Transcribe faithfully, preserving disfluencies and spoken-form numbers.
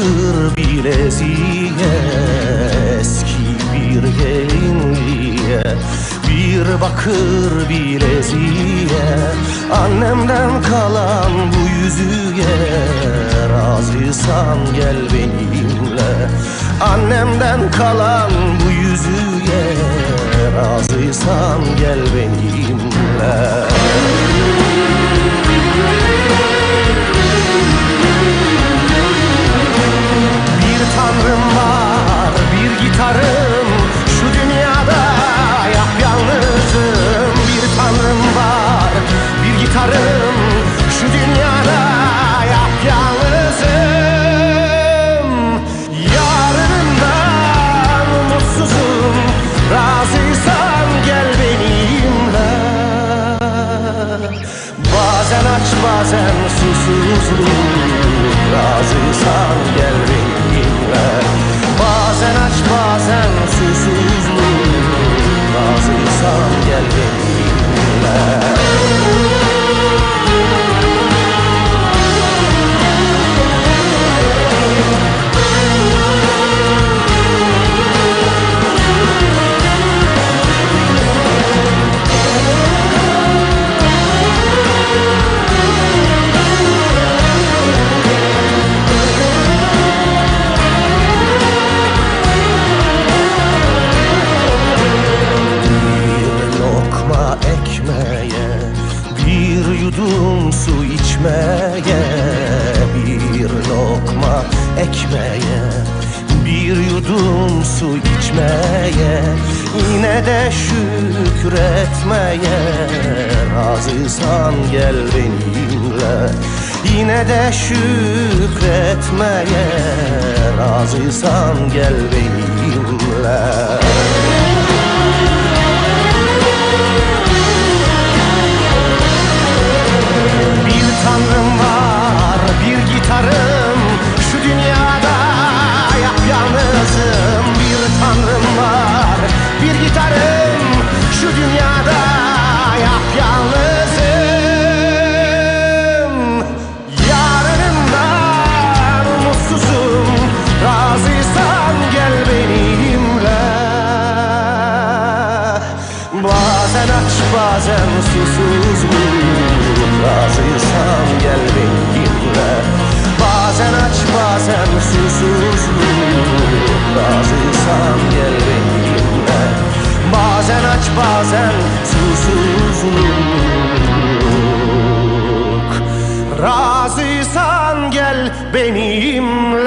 bakır bileziğe, eski bir gelinliğe, bir bakır bileziğe, annemden kalan bu yüzüğe, razıysan gel benimle. Annemden kalan bu yüzüğe, razıysan gel benimle. Tanrım var, bir gitarım, şu dünyada yapyalnızım. Bir tanrım var, bir gitarım, şu dünyada yapyalnızım. Yarınımdan umutsuzum, razıysan gel benimle. Bazen aç bazen susuzluk, razıysan gel benimle. Bazen aç bazen susuzluk, razıysan gel benimle. Bir yudum su içmeye, bir lokma ekmeğe, bir yudum su içmeye, yine de şükretmeye, razıysan gel benimle. Yine de şükretmeye, razıysan gel benimle. Tanrım var, bir gitarım, şu dünyada yapyalnızım. Bir tanrım var, bir gitarım, şu dünyada yapyalnızım. Yarınımdan umutsuzum, razıysan gel benimle. Bazen aç bazen susuzluk, razıysan gel benimle. Bazen aç bazen susuzluk, razıysan gel benimle. Bazen aç bazen susuzluk, razıysan gel benimle.